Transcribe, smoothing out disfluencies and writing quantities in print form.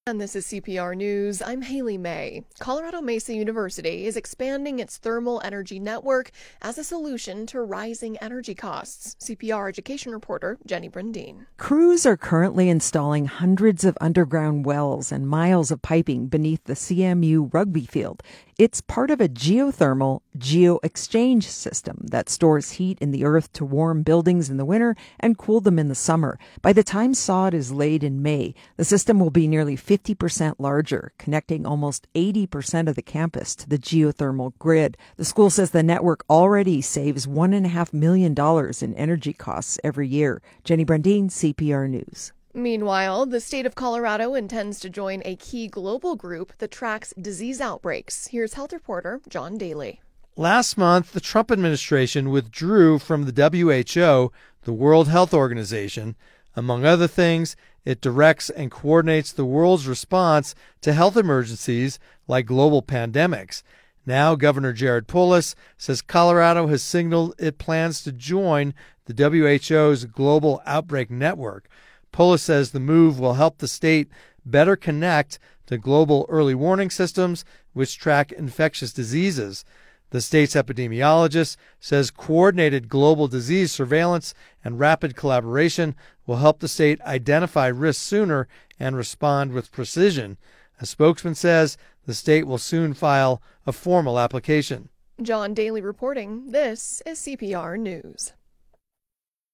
And this is CPR News. I'm Haley May. Colorado Mesa University is expanding its thermal energy network as a solution to rising energy costs. CPR education reporter Jenny Brundeen. Crews are currently installing hundreds of underground wells and miles of piping beneath the CMU rugby field. It's part of a geothermal geo-exchange system that stores heat in the earth to warm buildings in the winter and cool them in the summer. By the time sod is laid in May, the system will be nearly 50% larger, connecting almost 80% of the campus to the geothermal grid. The school says the network already saves $1.5 million in energy costs every year. Jenny Brundeen, CPR News. Meanwhile, the state of Colorado intends to join a key global group that tracks disease outbreaks. Here's health reporter John Daly. Last month, the Trump administration withdrew from the WHO, the World Health Organization. Among other things, it directs and coordinates the world's response to health emergencies like global pandemics. Now, Governor Jared Polis says Colorado has signaled it plans to join the WHO's Global Outbreak Network. Polis says the move will help the state better connect to global early warning systems which track infectious diseases. The state's epidemiologist says coordinated global disease surveillance and rapid collaboration will help the state identify risks sooner and respond with precision. A spokesman says the state will soon file a formal application. John Daly reporting. This is CPR News.